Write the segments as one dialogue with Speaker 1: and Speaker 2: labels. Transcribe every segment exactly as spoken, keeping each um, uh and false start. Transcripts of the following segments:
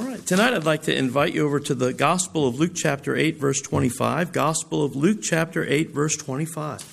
Speaker 1: right, tonight I'd like to invite you over to the Gospel of Luke chapter eight, verse twenty-five. Gospel of Luke chapter eight, verse twenty-five.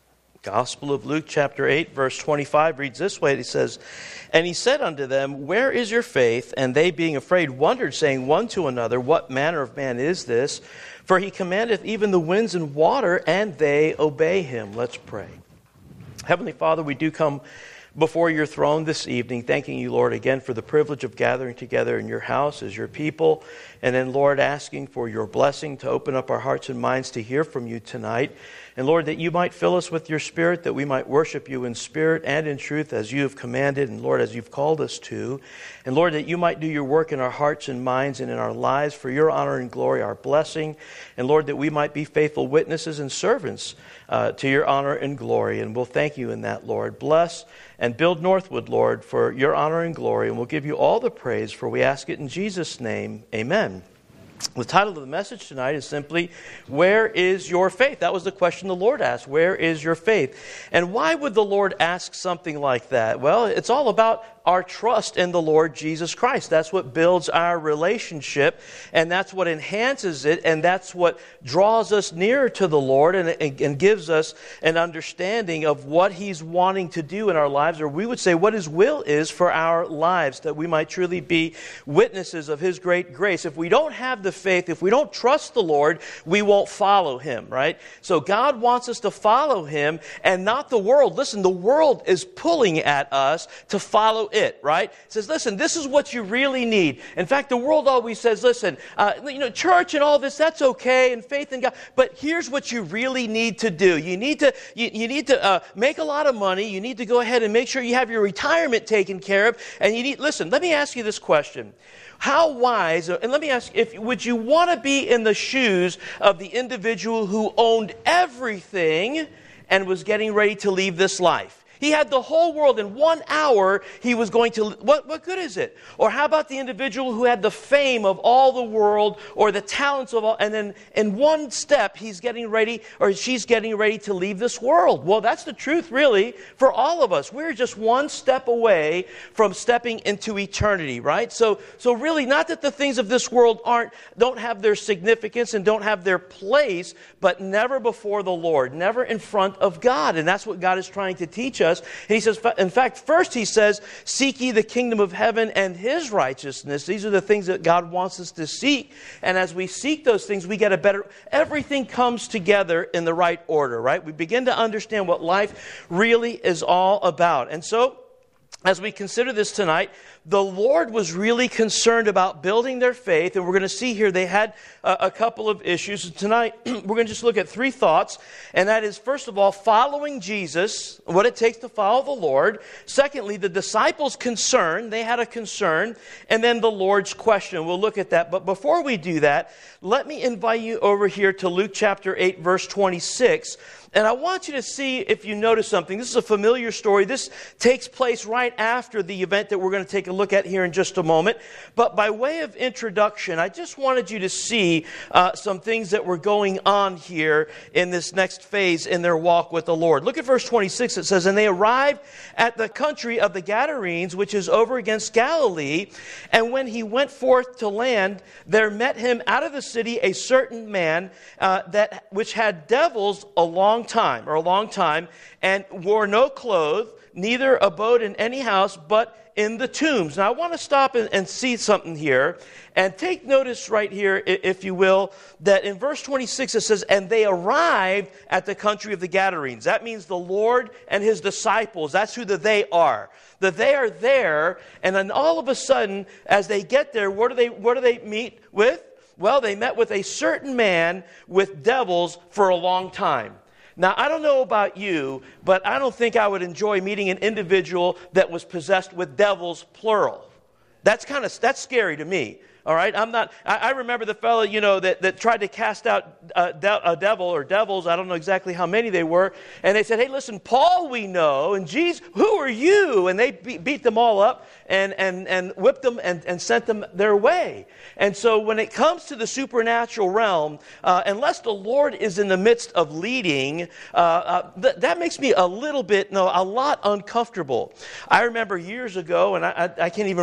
Speaker 2: Gospel of Luke chapter eight, verse twenty-five reads this way. It says, "And he said unto them, Where is your faith? And they being afraid wondered, saying one to another, What manner of man is this? For he commandeth even the winds and water, and they obey him." Let's pray. Heavenly Father, we do come before your throne this evening, thanking you, Lord, again for the privilege of gathering together in your house as your people. And then, Lord, asking for your blessing to open up our hearts and minds to hear from you tonight. And Lord, that you might fill us with your Spirit, that we might worship you in spirit and in truth as you have commanded, and Lord, as you've called us to. And Lord, that you might do your work in our hearts and minds and in our lives for your honor and glory, our blessing. And Lord, that we might be faithful witnesses and servants uh, to your honor and glory. And we'll thank you in that, Lord. Bless and build Northwood, Lord, for your honor and glory. And we'll give you all the praise, for we ask it in Jesus' name. Amen. The title of the message tonight is simply, Where is your faith? That was the question the Lord asked. Where is your faith? And why would the Lord ask something like that? Well, it's all about our trust in the Lord Jesus Christ. That's what builds our relationship, and that's what enhances it, and that's what draws us nearer to the Lord and, and, and gives us an understanding of what He's wanting to do in our lives, or we would say what His will is for our lives, that we might truly be witnesses of His great grace. If we don't have the faith, if we don't trust the Lord, we won't follow Him, right? So God wants us to follow Him and not the world. Listen, the world is pulling at us to follow it, right? It says, listen, this is what you really need. In fact, the world always says, listen, uh, you know, church and all this, that's okay, and faith in God, but here's what you really need to do. You need to, you, you need to uh, make a lot of money. You need to go ahead and make sure you have your retirement taken care of, and you need, listen, let me ask you this question. How wise, and let me ask, if would you want to be in the shoes of the individual who owned everything and was getting ready to leave this life? He had the whole world. In one hour, he was going to... What, what good is it? Or how about the individual who had the fame of all the world or the talents of all... And then in one step, he's getting ready, or she's getting ready to leave this world. Well, that's the truth, really, for all of us. We're just one step away from stepping into eternity, right? So, so really, not that the things of this world aren't, don't have their significance and don't have their place, but never before the Lord, never in front of God. And that's what God is trying to teach us. And he says, in fact, first he says, seek ye the kingdom of heaven and his righteousness. These are the things that God wants us to seek. And as we seek those things, we get a better, everything comes together in the right order, right? We begin to understand what life really is all about. And so, as we consider this tonight, the Lord was really concerned about building their faith, and we're going to see here they had a, a couple of issues. Tonight, we're going to just look at three thoughts, and that is, first of all, following Jesus, what it takes to follow the Lord. Secondly, the disciples' concern. They had a concern. And then the Lord's question. We'll look at that. But before we do that, let me invite you over here to Luke chapter eight, verse twenty-six. And I want you to see if you notice something. This is a familiar story. This takes place right after the event that we're going to take a look at here in just a moment. But by way of introduction, I just wanted you to see uh, some things that were going on here in this next phase in their walk with the Lord. Look at verse twenty-six. It says, "And they arrived at the country of the Gadarenes, which is over against Galilee. And when he went forth to land, there met him out of the city a certain man uh, that which had devils a long time, or a long time, and wore no clothes, neither abode in any house, but in the tombs." Now I want to stop and, and see something here, and take notice right here, if you will, that in verse twenty-six it says, "And they arrived at the country of the Gadarenes." That means the Lord and his disciples. That's who the they are. That they are there, and then all of a sudden, as they get there, what do they what do they meet with? Well, they met with a certain man with devils for a long time. Now, I don't know about you, but I don't think I would enjoy meeting an individual that was possessed with devils, plural. That's kind of, that's scary to me. All right, I'm not. I, I remember the fellow, you know, that, that tried to cast out a, de- a devil or devils. I don't know exactly how many they were. And they said, "Hey, listen, Paul, we know, and Jesus, who are you?" And they beat, beat them all up and and and whipped them and, and sent them their way. And so, when it comes to the supernatural realm, uh, unless the Lord is in the midst of leading, uh, uh, th- that makes me a little bit, no, a lot uncomfortable. I remember years ago, and I, I, I can't even remember if I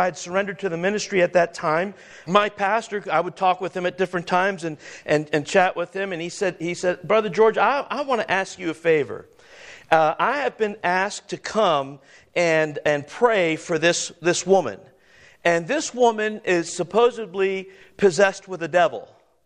Speaker 2: I had surrendered to the ministry at that time. My pastor, I would talk with him at different times and, and, and chat with him. And he said, he said, Brother George, I, I want to ask you a favor. Uh, I have been asked to come and, and pray for this, this woman. And this woman is supposedly possessed with a devil.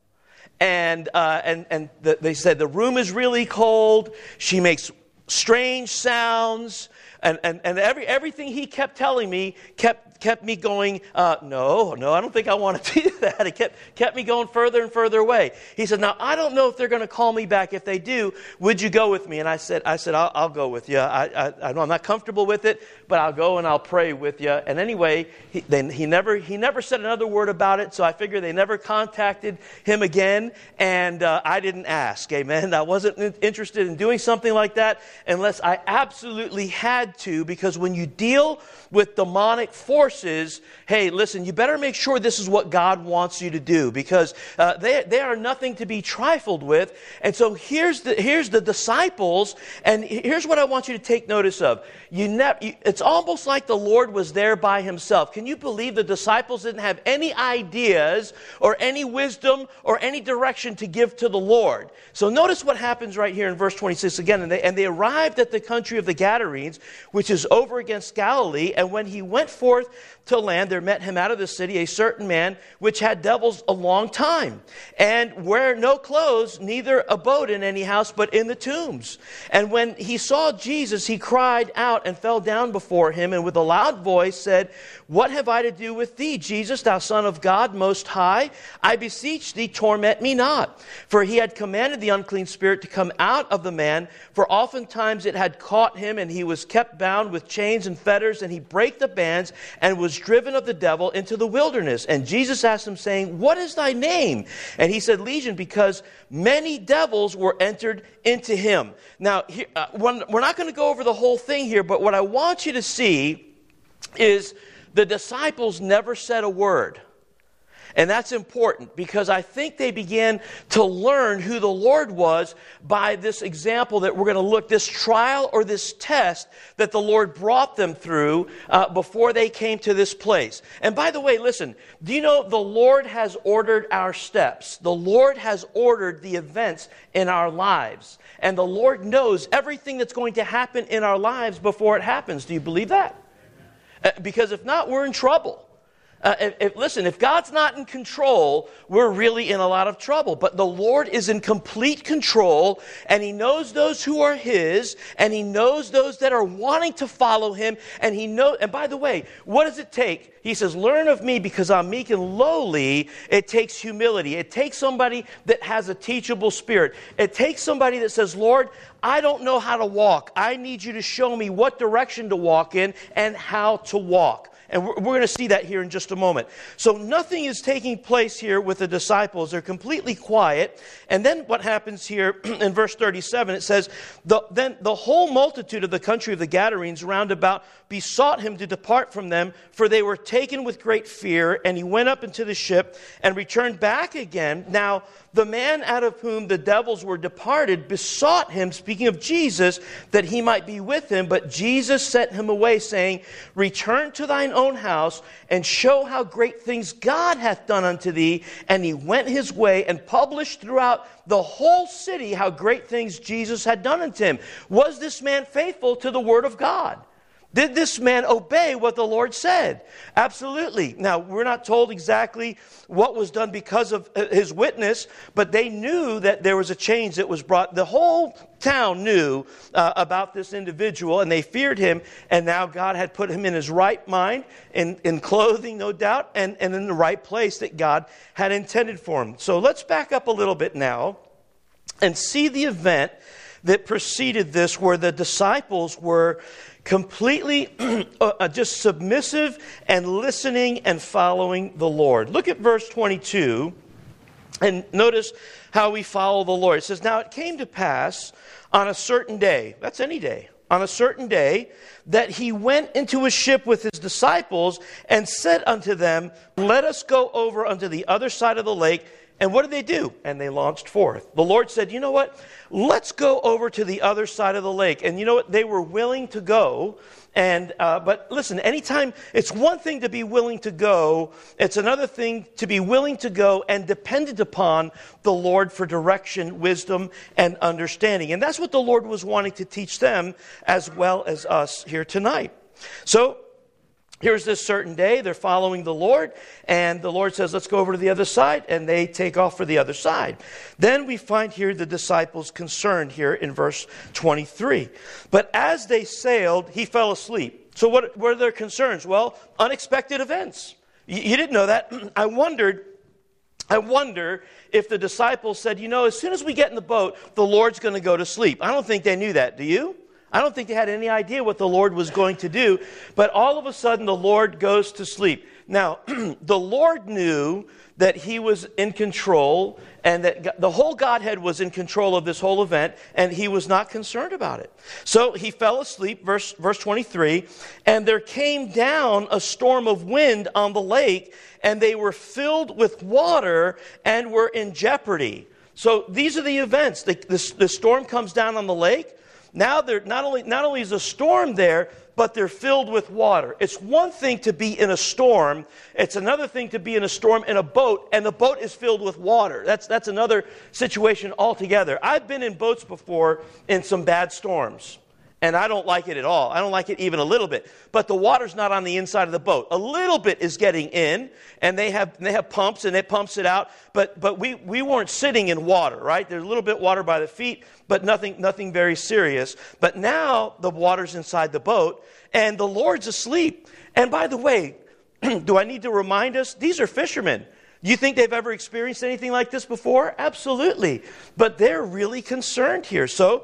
Speaker 2: And uh, and and the, they said the room is really cold. She makes strange sounds, and and, and every everything he kept telling me kept kept me going. Uh, no, no, I don't think I want to do that. It kept kept me going further and further away. He said, "Now I don't know if they're going to call me back. If they do, would you go with me?" And I said, "I said I'll, I'll go with you. I, I I know I'm not comfortable with it, but I'll go and I'll pray with you." And anyway, he then he never he never said another word about it. So I figured they never contacted him again, and uh, I didn't ask. Amen. I wasn't interested in doing something like that unless I absolutely had to, because when you deal with demonic forces, hey, listen, you better make sure this is what God wants you to do, because uh, they they are nothing to be trifled with. And so here's the here's the disciples, and here's what I want you to take notice of. You never. It's almost like the Lord was there by himself. Can you believe the disciples didn't have any ideas or any wisdom or any direction to give to the Lord? So notice what happens right here in verse twenty-six again. And they, and they arrived at the country of the Gadarenes, which is over against Galilee. And when he went forth to land, there met him out of the city a certain man which had devils a long time, and wear no clothes, neither abode in any house, but in the tombs. And when he saw Jesus, he cried out and fell down before him, and with a loud voice said, "What have I to do with thee, Jesus, thou Son of God Most High? I beseech thee, torment me not." For he had commanded the unclean spirit to come out of the man, for oftentimes it had caught him, and he was kept bound with chains and fetters, and he brake the bands, and was driven of the devil into the wilderness. And Jesus asked him, saying, "What is thy name?" And he said, "Legion, because many devils were entered into him." Now, here, uh, one, we're not going to go over the whole thing here, but what I want you to see is the disciples never said a word. And that's important, because I think they began to learn who the Lord was by this example that we're going to look, this trial or this test that the Lord brought them through uh, before they came to this place. And by the way, listen, do you know the Lord has ordered our steps? The Lord has ordered the events in our lives. And the Lord knows everything that's going to happen in our lives before it happens. Do you believe that? Uh, because if not, we're in trouble. Uh, if, if, listen, if God's not in control, we're really in a lot of trouble. But the Lord is in complete control, and He knows those who are His, and He knows those that are wanting to follow Him. And He knows. And by the way, what does it take? He says, "Learn of me, because I'm meek and lowly." It takes humility. It takes somebody that has a teachable spirit. It takes somebody that says, "Lord, I don't know how to walk. I need you to show me what direction to walk in and how to walk." And we're, we're going to see that here in just a moment. So nothing is taking place here with the disciples. They're completely quiet. And then what happens here in verse thirty-seven, it says, the, Then the whole multitude of the country of the Gadarenes round about besought him to depart from them, for they were taken with great fear. And he went up into the ship and returned back again. Now the man out of whom the devils were departed besought him, speaking of Jesus, that he might be with him. But Jesus sent him away, saying, "Return to thine own house, and show how great things God hath done unto thee." And he went his way and published throughout the whole city how great things Jesus had done unto him. Was this man faithful to the word of God? Did this man obey what the Lord said? Absolutely. Now, we're not told exactly what was done because of his witness, but they knew that there was a change that was brought. The whole town knew uh, about this individual, and they feared him, and now God had put him in his right mind, in, in clothing, no doubt, and, and in the right place that God had intended for him. So let's back up a little bit now and see the event that preceded this, where the disciples were completely uh, just submissive and listening and following the Lord. Look at verse twenty-two and notice how we follow the Lord. It says, "Now it came to pass on a certain day," that's any day, "on a certain day, that he went into a ship with his disciples and said unto them, Let us go over unto the other side of the lake." And what did they do? And they launched forth. The Lord said, "You know what? Let's go over to the other side of the lake." And you know what? They were willing to go. And uh, but listen, anytime, it's one thing to be willing to go, it's another thing to be willing to go and dependent upon the Lord for direction, wisdom, and understanding. And that's what the Lord was wanting to teach them as well as us here tonight. So here's this certain day, they're following the Lord, and the Lord says, let's go over to the other side, and they take off for the other side. Then we find here the disciples concerned here in verse twenty-three. But as they sailed, he fell asleep. So what, what are their concerns? Well, unexpected events. You, you didn't know that. I wondered, I wonder if the disciples said, you know, as soon as we get in the boat, the Lord's going to go to sleep. I don't think they knew that. Do you? I don't think they had any idea what the Lord was going to do. But all of a sudden, the Lord goes to sleep. Now, the Lord knew that he was in control and that the whole Godhead was in control of this whole event, and he was not concerned about it. So he fell asleep, verse, verse twenty-three, and there came down a storm of wind on the lake, and they were filled with water and were in jeopardy. So these are the events. The, the, the storm comes down on the lake. Now they're not only not only is a storm there, but they're filled with water. It's one thing to be in a storm. It's another thing to be in a storm in a boat, and the boat is filled with water. That's that's another situation altogether. I've been in boats before in some bad storms, and I don't like it at all. I don't like it even a little bit. But the water's not on the inside of the boat. A little bit is getting in, and they have they have pumps, and it pumps it out. But but we, we weren't sitting in water, right? There's a little bit water by the feet, but nothing nothing very serious. But now the water's inside the boat, and the Lord's asleep. And by the way, do I need to remind us? These are fishermen. You think they've ever experienced anything like this before? Absolutely. But they're really concerned here. So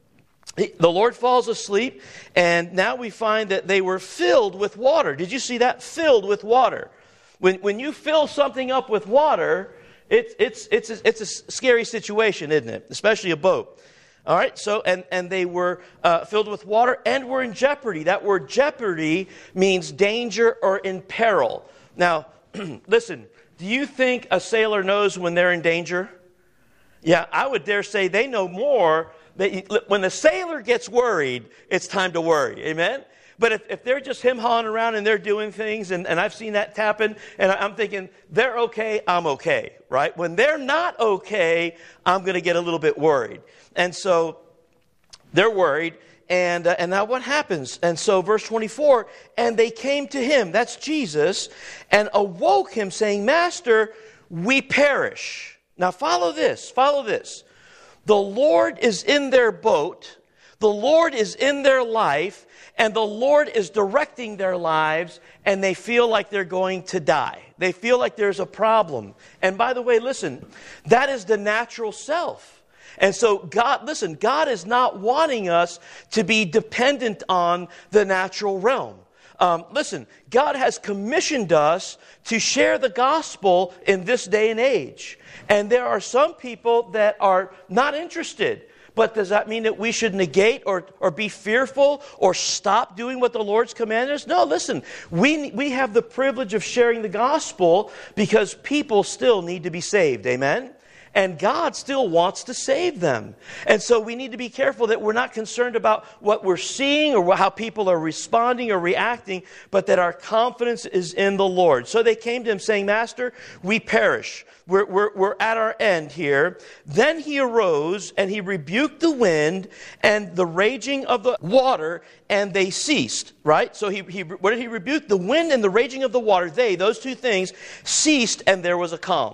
Speaker 2: the Lord falls asleep, and now we find that they were filled with water. Did you see that? Filled with water. When when you fill something up with water, it's it's it's a, it's a scary situation, isn't it? Especially a boat. All right. So and and they were uh, filled with water and were in jeopardy. That word jeopardy means danger or in peril. Now, listen. Do you think a sailor knows when they're in danger? Yeah, I would dare say they know more. That when the sailor gets worried, it's time to worry. Amen? But if, if they're just him-hawing around and they're doing things, and, and I've seen that happen, and I'm thinking, they're okay, I'm okay, right? When they're not okay, I'm going to get a little bit worried. And so they're worried, and, uh, and now what happens? And so verse twenty-four, and they came to him, that's Jesus, and awoke him, saying, Master, we perish. Now follow this, follow this. The Lord is in their boat, the Lord is in their life, and the Lord is directing their lives, and they feel like they're going to die. They feel like there's a problem. And by the way, listen, that is the natural self. And so God, listen, God is not wanting us to be dependent on the natural realm. Um, listen, God has commissioned us to share the gospel in this day and age. And there are some people that are not interested. But does that mean that we should negate or, or be fearful or stop doing what the Lord's commanded us? No, listen, we, we have the privilege of sharing the gospel because people still need to be saved. Amen? And God still wants to save them. And so we need to be careful that we're not concerned about what we're seeing or how people are responding or reacting, but that our confidence is in the Lord. So they came to him saying, Master, we perish. We're, we're, we're at our end here. Then he arose and he rebuked the wind and the raging of the water, and they ceased. Right? So he, he what did he rebuke? The wind and the raging of the water. They, those two things, ceased, and there was a calm.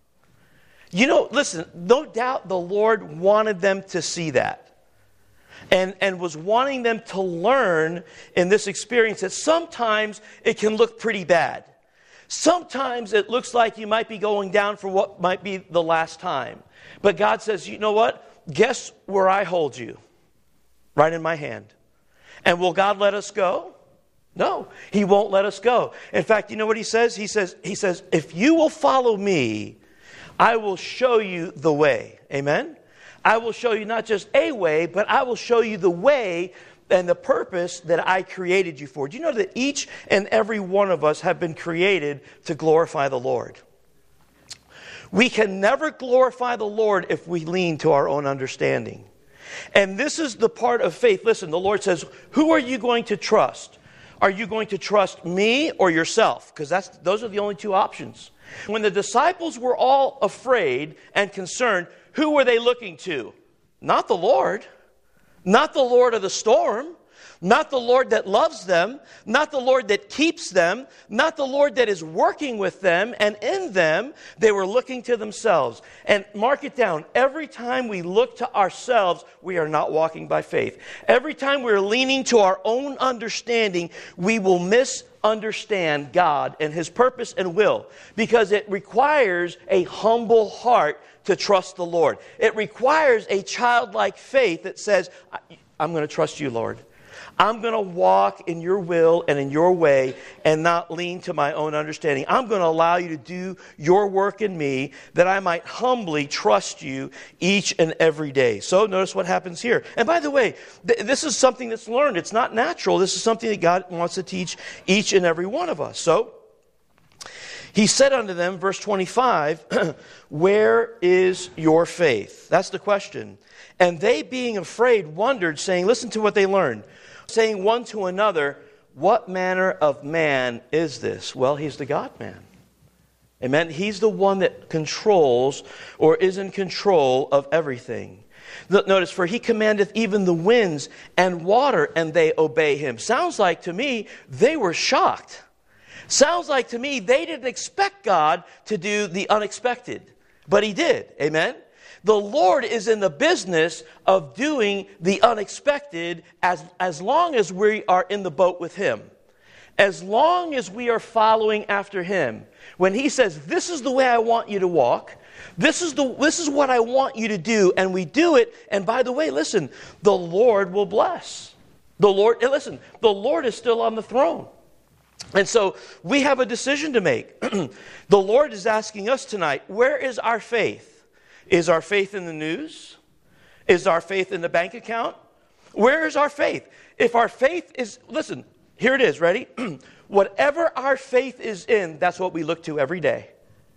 Speaker 2: You know, listen, no doubt the Lord wanted them to see that. And, and was wanting them to learn in this experience that sometimes it can look pretty bad. Sometimes it looks like you might be going down for what might be the last time. But God says, you know what? Guess where I hold you? Right in my hand. And will God let us go? No, he won't let us go. In fact, you know what he says? He says, he says, if you will follow me, I will show you the way. Amen? I will show you not just a way, but I will show you the way and the purpose that I created you for. Do you know that each and every one of us have been created to glorify the Lord? We can never glorify the Lord if we lean to our own understanding. And this is the part of faith. Listen, the Lord says, who are you going to trust? Are you going to trust me or yourself? Because that's those are the only two options. When the disciples were all afraid and concerned, who were they looking to? Not the Lord. Not the Lord of the storm. Not the Lord that loves them, not the Lord that keeps them, not the Lord that is working with them and in them. They were looking to themselves. And mark it down, every time we look to ourselves, we are not walking by faith. Every time we're leaning to our own understanding, we will misunderstand God and His purpose and will, because it requires a humble heart to trust the Lord. It requires a childlike faith that says, I'm going to trust you, Lord. I'm going to walk in your will and in your way and not lean to my own understanding. I'm going to allow you to do your work in me that I might humbly trust you each and every day. So notice what happens here. And by the way, th- this is something that's learned. It's not natural. This is something that God wants to teach each and every one of us. So He said unto them, verse twenty-five, where is your faith? That's the question. And they, being afraid, wondered, saying, listen to what they learned. Saying one to another, what manner of man is this? Well, he's the God-man. Amen? He's the one that controls or is in control of everything. Notice, for He commandeth even the winds and water, and they obey Him. Sounds like to me, they were shocked. Sounds like to me, they didn't expect God to do the unexpected. But He did. Amen? The Lord is in the business of doing the unexpected as, as long as we are in the boat with Him. As long as we are following after Him. When He says, this is the way I want you to walk. This is, the, this is what I want you to do. And we do it. And by the way, listen, the Lord will bless. The Lord, listen, the Lord is still on the throne. And so we have a decision to make. The Lord is asking us tonight, where is our faith? Is our faith in the news? Is our faith in the bank account? Where is our faith? If our faith is, listen, here it is, ready? Whatever our faith is in, that's what we look to every day.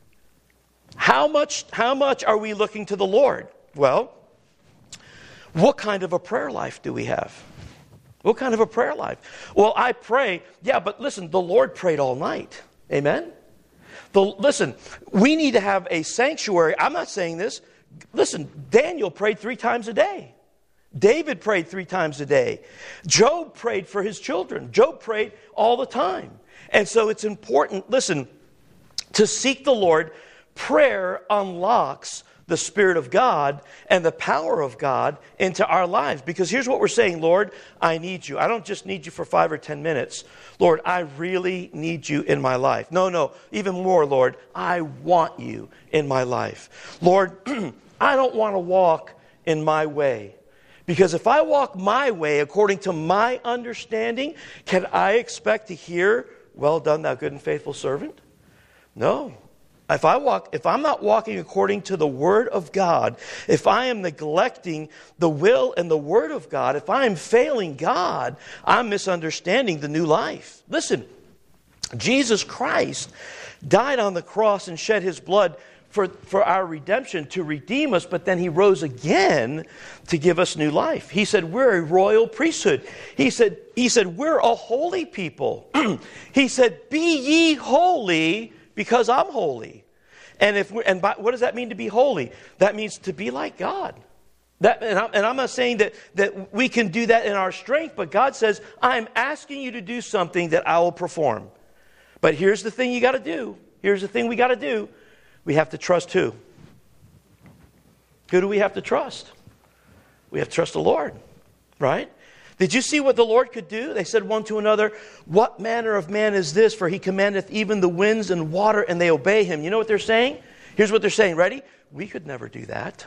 Speaker 2: How much, how much are we looking to the Lord? Well, what kind of a prayer life do we have? What kind of a prayer life? Well, I pray, yeah, but listen, the Lord prayed all night. Amen? The, listen, we need to have a sanctuary. I'm not saying this. Listen, Daniel prayed three times a day. David prayed three times a day. Job prayed for his children. Job prayed all the time. And so it's important, listen, to seek the Lord. Prayer unlocks the Spirit of God and the power of God into our lives. Because here's what we're saying, Lord, I need you. I don't just need you for five or ten minutes. Lord, I really need you in my life. No, no, even more, Lord, I want you in my life. Lord, I don't want to walk in my way. Because if I walk my way according to my understanding, can I expect to hear, well done, thou good and faithful servant? No. If I walk, if I'm not walking according to the Word of God, if I am neglecting the will and the Word of God, if I am failing God, I'm misunderstanding the new life. Listen, Jesus Christ died on the cross and shed His blood for, for our redemption, to redeem us, but then He rose again to give us new life. He said, we're a royal priesthood. He said, he said we're a holy people. He said, be ye holy, because I'm holy. And if we're, and by, what does that mean to be holy? That means to be like God. That, and, I'm, and I'm not saying that, that we can do that in our strength, but God says, I'm asking you to do something that I will perform. But here's the thing you got to do. Here's the thing we got to do. We have to trust who? Who do we have to trust? We have to trust the Lord, right? Did you see what the Lord could do? They said one to another, what manner of man is this? For He commandeth even the winds and water, and they obey Him. You know what they're saying? Here's what they're saying. Ready? We could never do that.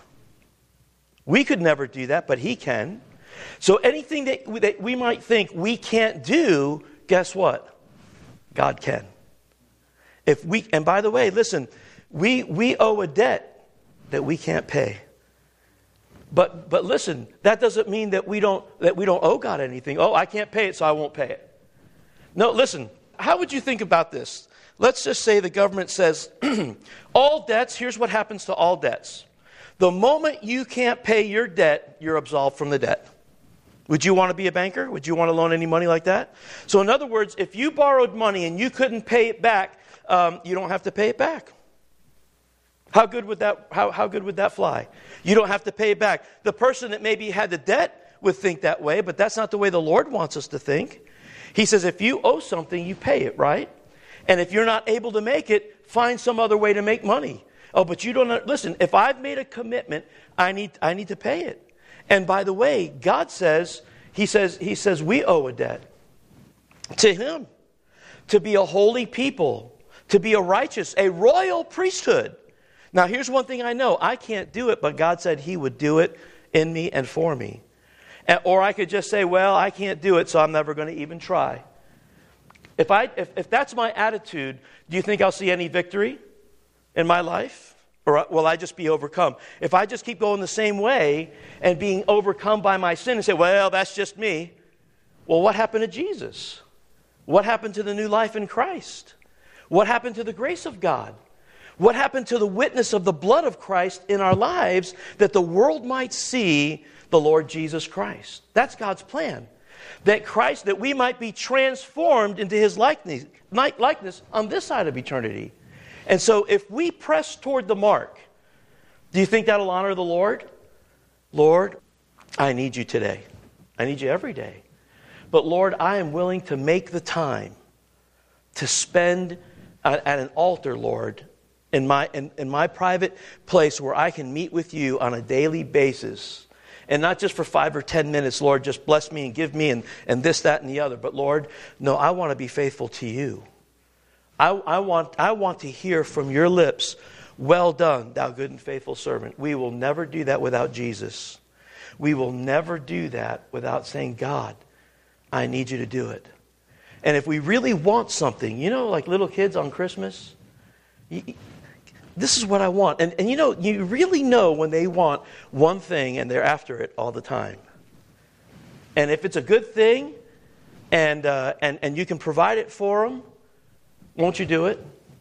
Speaker 2: We could never do that, but He can. So anything that we, that we might think we can't do, guess what? God can. If we, and by the way, listen, we, we owe a debt that we can't pay. But but listen, that doesn't mean that we don't that we don't owe God anything. Oh, I can't pay it, so I won't pay it. No, listen, how would you think about this? Let's just say the government says, all debts, here's what happens to all debts. The moment you can't pay your debt, you're absolved from the debt. Would you want to be a banker? Would you want to loan any money like that? So in other words, if you borrowed money and you couldn't pay it back, um, you don't have to pay it back. How good would that, how, how good would that fly? You don't have to pay it back. The person that maybe had the debt would think that way, but that's not the way the Lord wants us to think. He says if you owe something, you pay it, right? And if you're not able to make it, find some other way to make money. Oh, but you don't, listen, if I've made a commitment, I need, I need to pay it. And by the way, God says, He says, He says we owe a debt to Him to be a holy people, to be a righteous, a royal priesthood. Now, here's one thing I know. I can't do it, but God said He would do it in me and for me. And, or I could just say, well, I can't do it, so I'm never going to even try. If, I, if, if that's my attitude, do you think I'll see any victory in my life? Or will I just be overcome? If I just keep going the same way and being overcome by my sin and say, well, that's just me. Well, what happened to Jesus? What happened to the new life in Christ? What happened to the grace of God? What happened to the witness of the blood of Christ in our lives that the world might see the Lord Jesus Christ? That's God's plan. That Christ, that we might be transformed into His likeness, likeness on this side of eternity. And so if we press toward the mark, do you think that'll honor the Lord? Lord, I need you today. I need you every day. But Lord, I am willing to make the time to spend at, at an altar, Lord, in my, in, in my private place where I can meet with you on a daily basis. And not just for five or ten minutes, Lord, just bless me and give me and, and this, that, and the other. But Lord, no, I want to be faithful to you. I, I want I want to hear from your lips, well done, thou good and faithful servant. We will never do that without Jesus. We will never do that without saying, God, I need you to do it. And if we really want something, you know, like little kids on Christmas, you, this is what I want. And, and you know, you really know when they want one thing and they're after it all the time. And if it's a good thing and uh, and, and you can provide it for them, won't you do it?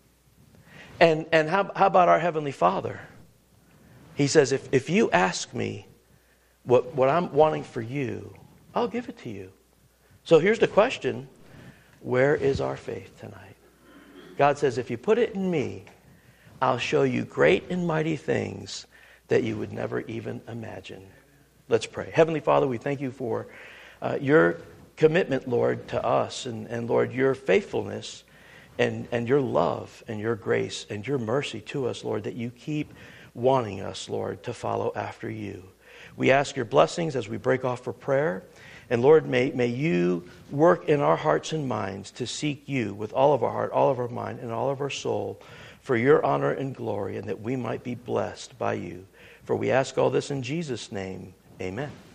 Speaker 2: And and how, how about our Heavenly Father? He says, if, if you ask me what, what I'm wanting for you, I'll give it to you. So here's the question. Where is our faith tonight? God says, if you put it in me, I'll show you great and mighty things that you would never even imagine. Let's pray. Heavenly Father, we thank you for uh, your commitment, Lord, to us. And, and Lord, your faithfulness and, and your love and your grace and your mercy to us, Lord, that you keep wanting us, Lord, to follow after you. We ask your blessings as we break off for prayer. And Lord, may, may you work in our hearts and minds to seek you with all of our heart, all of our mind, and all of our soul for your honor and glory, and that we might be blessed by you. For we ask all this in Jesus' name. Amen.